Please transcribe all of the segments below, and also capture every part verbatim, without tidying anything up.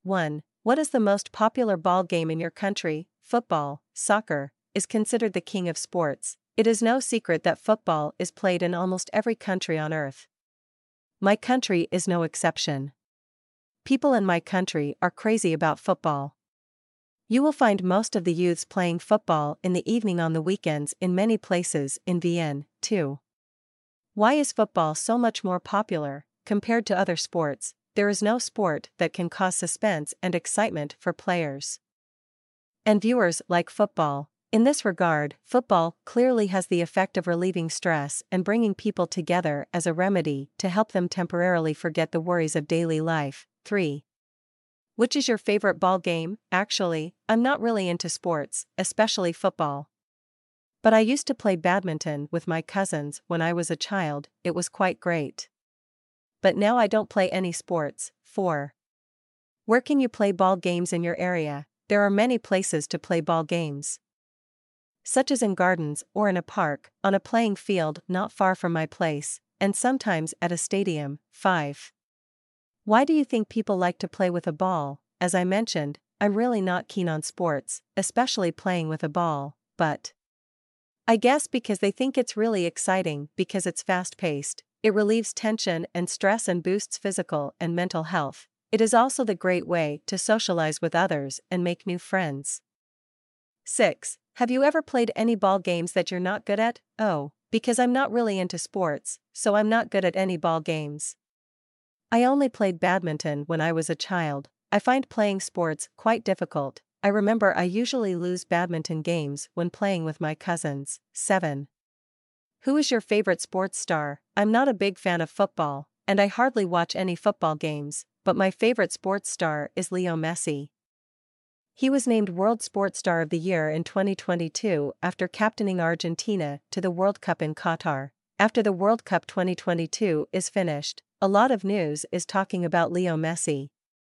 one. What is the most popular ball game in your country? Football, soccer, is considered the king of sports. It is no secret that football is played in almost every country on earth. My country is no exception. People in my country are crazy about football. You will find most of the youths playing football in the evening on the weekends in many places in Vienna, too. Why is football so much more popular, compared to other sports? There is no sport that can cause suspense and excitement for players and viewers like football. In this regard, football clearly has the effect of relieving stress and bringing people together as a remedy to help them temporarily forget the worries of daily life. three. Which is your favorite ball game? Actually, I'm not really into sports, especially football. But I used to play badminton with my cousins when I was a child. It was quite great. But now I don't play any sports. four. Where can you play ball games in your area? There are many places to play ball games, such as in gardens or in a park, on a playing field not far from my place, and sometimes at a stadium. five. Why do you think people like to play with a ball? As I mentioned, I'm really not keen on sports, especially playing with a ball, but I guess because they think it's really exciting because it's fast-paced, it relieves tension and stress and boosts physical and mental health. It is also the great way to socialize with others and make new friends. six. Have you ever played any ball games that you're not good at? Oh, because I'm not really into sports, so I'm not good at any ball games. I only played badminton when I was a child. I find playing sports quite difficult. I remember I usually lose badminton games when playing with my cousins. seven. Who is your favorite sports star? I'm not a big fan of football, and I hardly watch any football games, but my favorite sports star is Leo Messi. He was named World Sports Star of the Year in twenty twenty-two after captaining Argentina to the World Cup in Qatar. After the World Cup twenty twenty-two is finished, a lot of news is talking about Leo Messi.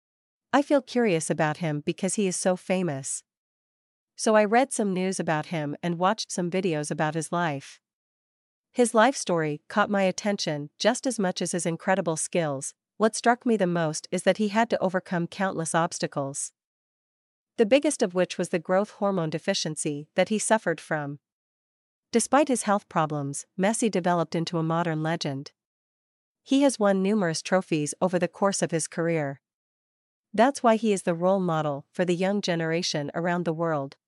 I feel curious about him because he is so famous. So I read some news about him and watched some videos about his life. His life story caught my attention just as much as his incredible skills. What struck me the most is that he had to overcome countless obstacles, the biggest of which was the growth hormone deficiency that he suffered from. Despite his health problems, Messi developed into a modern legend. He has won numerous trophies over the course of his career. That's why he is the role model for the young generation around the world.